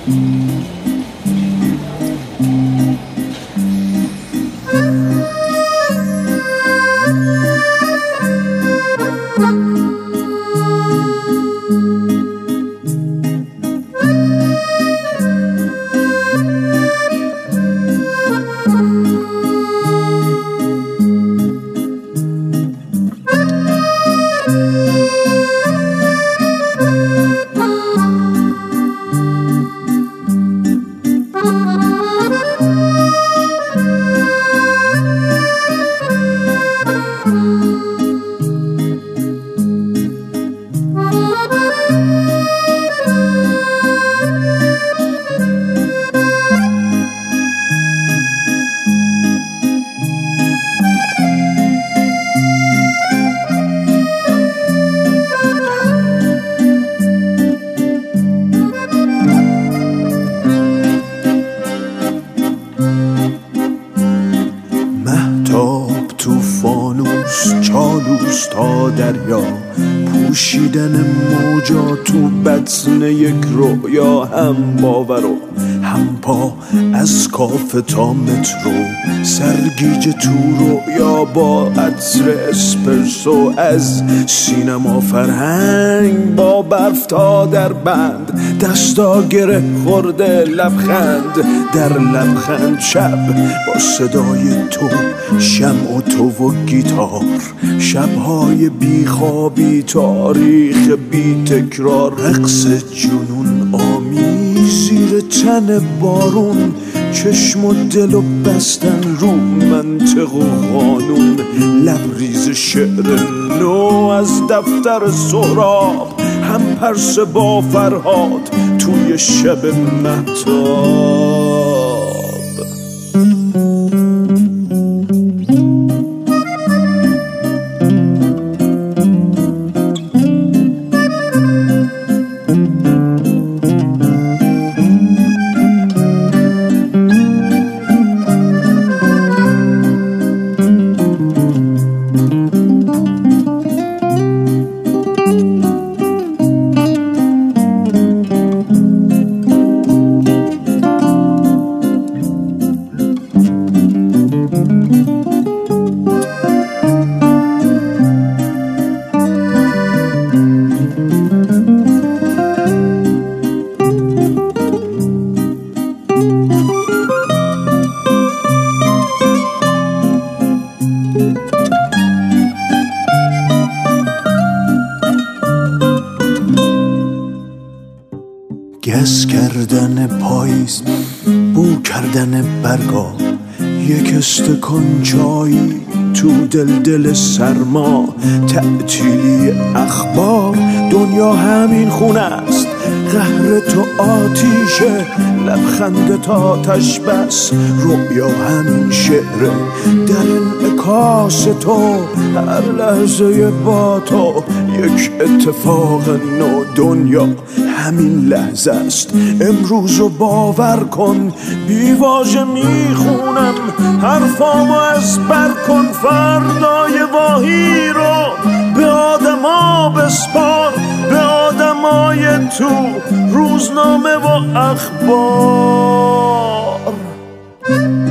چالوس تا دریا، پوشیدن موجا تو بطن یک رویا، هم باور و هم پا از کافه تا مترو، سرگیجه تو رویا با عطر اسپرسو، از سینما فرهنگ با برف تا در بند، دستا گره خورده لبخند در لبخند، شب با صدای تو، شمع و تو و گیتار، شبهای بیخوابی، تاریخ بی تکرار، رقص جنون آمیز زیر تن بارون، چشم و دل و بستن رو منطق و قانون، لبریز شعر نو از دفتر سهراب، هم پرس با فرهاد توی شب مهتاب. گس کردن پاییز، بو کردن برگا، یک استکان چایی تو دل سرما، تعطیلی اخبار، دنیا همین خونه است، قهر تو آتیشه، لبخند تا آتش بس، رؤیا همین شعره، در انعکاس تو، هر لحظه با تو یک اتفاق نو، دنیا همین لحظه است، امروزو باور کن، بیواژه میخونم حرفامو از بر کن، فردای واهی رو به آدما بسپار، به آدمای تو، روزنامه و اخبار.